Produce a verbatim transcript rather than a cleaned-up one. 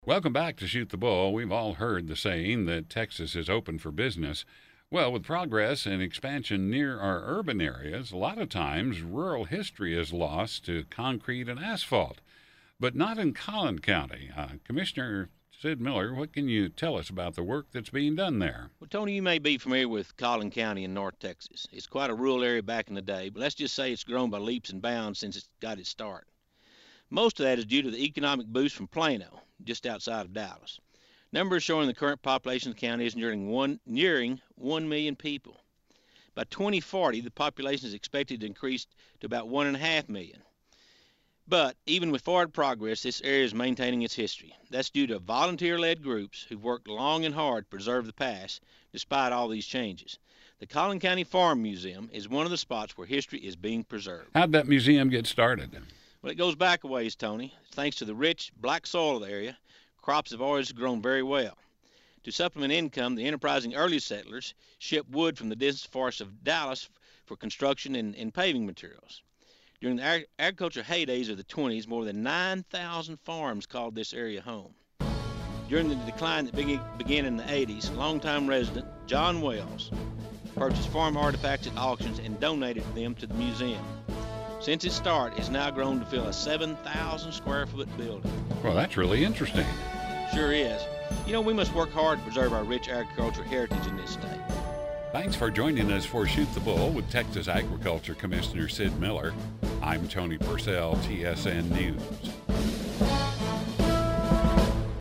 Welcome back to Shoot the Bull. We've all heard the saying that Texas is open for business. Well, with progress and expansion near our urban areas, a lot of times rural history is lost to concrete and asphalt, but not in Collin County. Uh, Commissioner Sid Miller, what can you tell us about the work that's being done there? Well, Tony, you may be familiar with Collin County in North Texas. It's quite a rural area back in the day, but let's just say it's grown by leaps and bounds since it got its start. Most of that is due to the economic boost from Plano, just outside of Dallas. Numbers showing the current population of the county is nearing one, nearing one million people. By twenty forty, the population is expected to increase to about one and a half million. But even with forward progress, this area is maintaining its history. That's due to volunteer-led groups who've worked long and hard to preserve the past, despite all these changes. The Collin County Farm Museum is one of the spots where history is being preserved. How'd that museum get started? Well, it goes back a ways, Tony. Thanks to the rich black soil of the area, crops have always grown very well. To supplement income, the enterprising early settlers shipped wood from the dense forests of Dallas for construction and, and paving materials. During the ag- agriculture heydays of the twenties, more than nine thousand farms called this area home. During the decline that be- began in the eighties, longtime resident John Wells purchased farm artifacts at auctions and donated them to the museum. Since its start, it's now grown to fill a seven thousand square foot building. Well, that's really interesting. Sure is. You know, we must work hard to preserve our rich agricultural heritage in this state. Thanks for joining us for Shoot the Bull with Texas Agriculture Commissioner Sid Miller. I'm Tony Purcell, T S N News.